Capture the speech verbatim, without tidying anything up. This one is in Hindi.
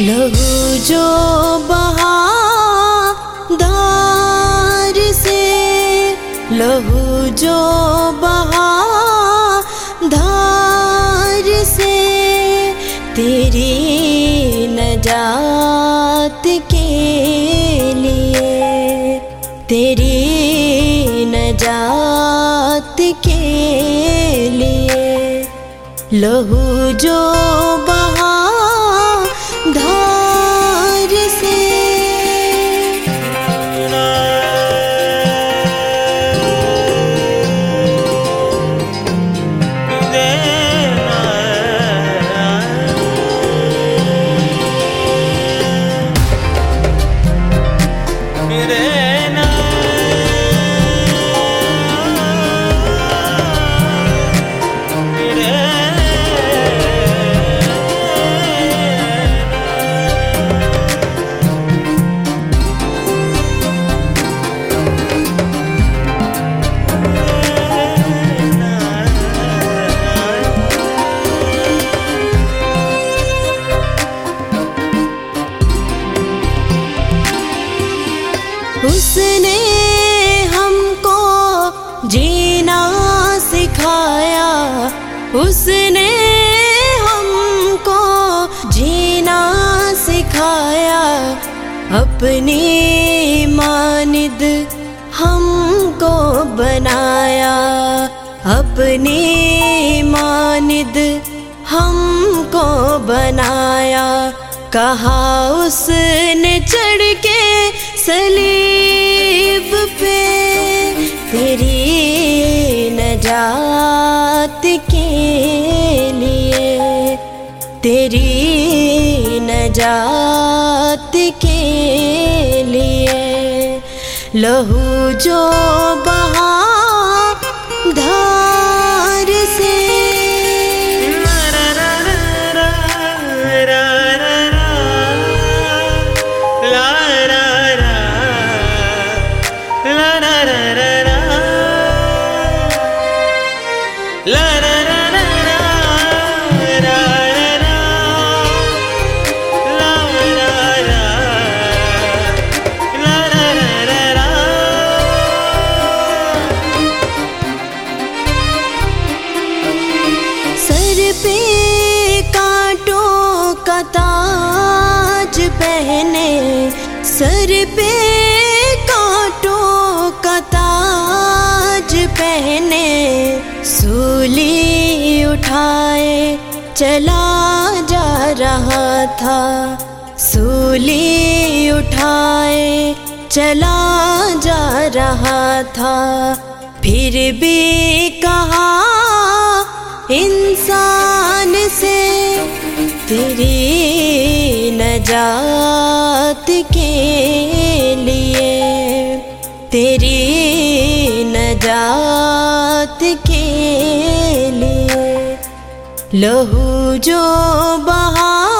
लहू जो बहा धार से, लहू जो बहा धार से, तेरी नजात के लिए, तेरी नजात के लिए। लहू जो बहा धार से, उसने हमको जीना सिखाया, उसने हमको जीना सिखाया, अपनी मानिद हमको बनाया, अपनी मानिद हमको बनाया। कहा उसने चढ़ के सलीब पे, तेरी नजात के लिए, तेरी नजात के लिए। लहू जो बहा धार से, पे कांटों का ताज पहने, सर पे कांटों का ताज पहने, सूली उठाए चला जा रहा था, सूली उठाए चला जा रहा था। फिर भी कहा इंसान से, तेरी नजात के लिए, तेरी नजात के लिए। लहू जो बहा